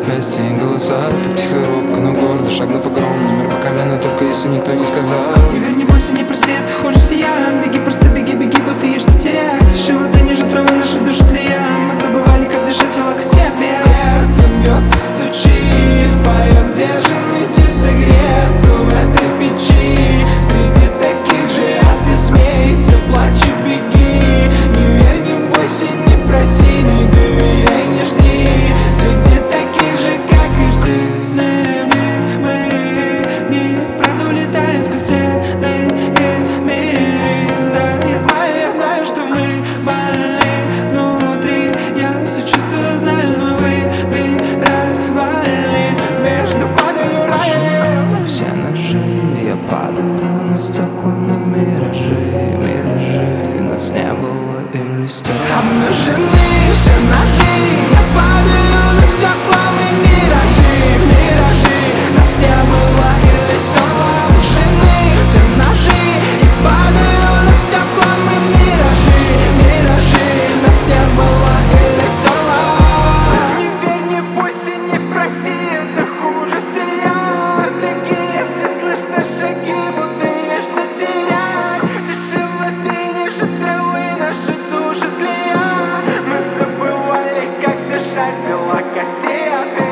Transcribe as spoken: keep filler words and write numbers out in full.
запястье и голоса. Так тихо, робко, но гордо, шагнув огромный мир по колено, только если никто не сказал. Не верь, не бойся, не проси, ты хуже всея. Беги, просто беги, беги, будто есть что терять. Тише воды, ниже травы, наши души тлея. Мы забывали, как дышать, тело к себе. Сердце бьется, стучит, поет, где же найти согреться в этой печи. Среди таких же, а ты смейся, плачь и беги. Не верь, не бойся, не проси, не доверяй, не жди. Среди таких же, как и ты. Сны мне, мы не вправду летаем сквозь стены и миры. Да, я знаю, я знаю, что мы больны внутри. Я все чувствую, знаю, но выбирать больны между падалью и раем. Все ножи, я падаю на стекла, на миражи, миражи. Нас не было или стекла Обнажены все ножи, я падаю на стекла, мы миражи, миражи. Нас не было или стекла, обнажены все ножи, и падаю на стекла, мы миражи, миражи. Нас не было или стекла. Не верь, не бойся, не проси, это хуже всея. Беги, если слышно шаги, будто есть что терять. Тише воды, ниже травы, наши души тлея. Мы забывали, как дышать, тела косея.